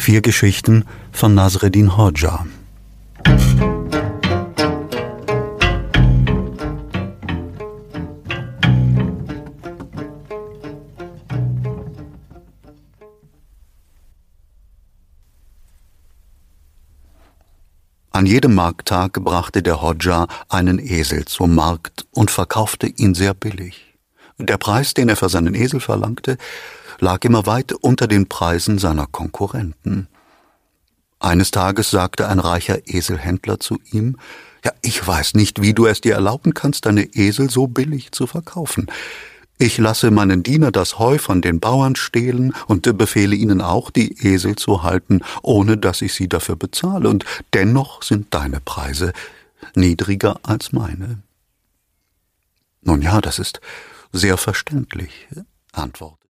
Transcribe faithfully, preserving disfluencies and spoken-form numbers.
Vier Geschichten von Nasreddin Hodja. An jedem Markttag brachte der Hodja einen Esel zum Markt und verkaufte ihn sehr billig. Der Preis, den er für seinen Esel verlangte, lag immer weit unter den Preisen seiner Konkurrenten. Eines Tages sagte ein reicher Eselhändler zu ihm: »Ja, ich weiß nicht, wie du es dir erlauben kannst, deine Esel so billig zu verkaufen. Ich lasse meinen Diener das Heu von den Bauern stehlen und befehle ihnen auch, die Esel zu halten, ohne dass ich sie dafür bezahle, und dennoch sind deine Preise niedriger als meine.« »Nun ja, das ist sehr verständlich«, antwortete